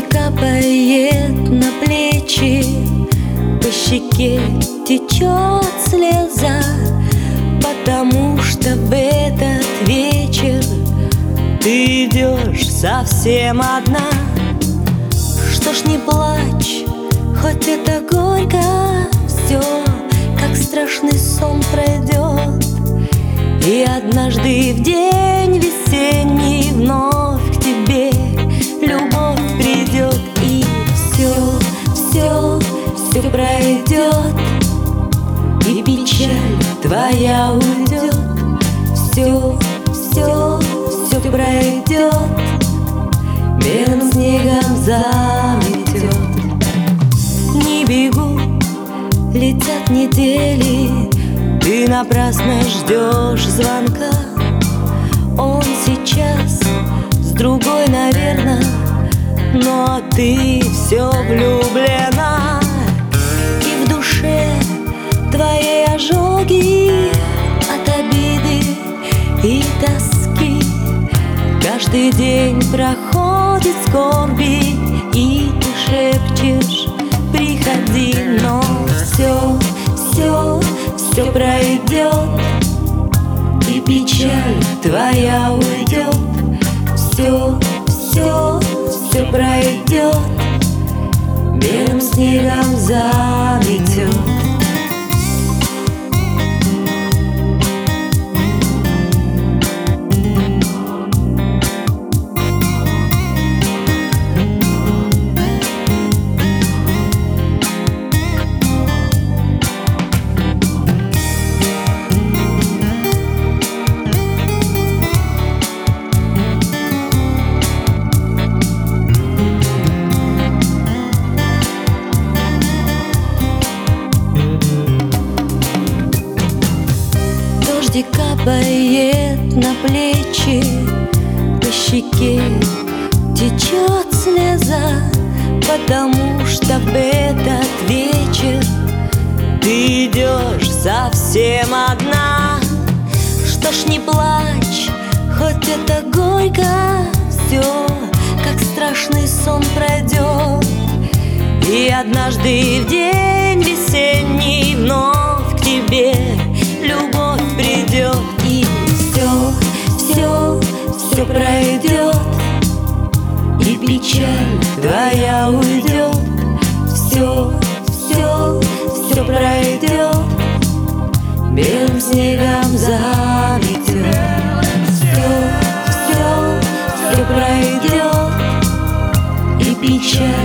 капает на плечи, по щеке течет слеза, потому что в этот вечер ты идешь совсем одна. Что ж, не плачь, хоть это горько, все, как страшный сон, пройдет. И однажды в день весенний вновь к тебе любовь придет. И все пройдет, и печаль твоя уйдет. Все пройдет, белым снегом заметет. Не бегу, летят недели, ты напрасно ждешь звонка. Он сейчас с другой, наверно, но ты все влюблена. И в душе твоей ожоги от обиды и тоски. Каждый день проходит скорби, и ты шепчешь: приходи. Но все пройдет, и печаль твоя уйдет. Все пройдет, белым снегом заметет. Капает на плечи, по щеке течет слеза, потому что в этот вечер ты идешь совсем одна. Что ж, не плачь, хоть это горько, все, как страшный сон, пройдет. И однажды в день весенний вновь к тебе любовь придет. И все пройдет, и печаль твоя уйдет. Все пройдет, белым снегом заметет. Все пройдет, и печаль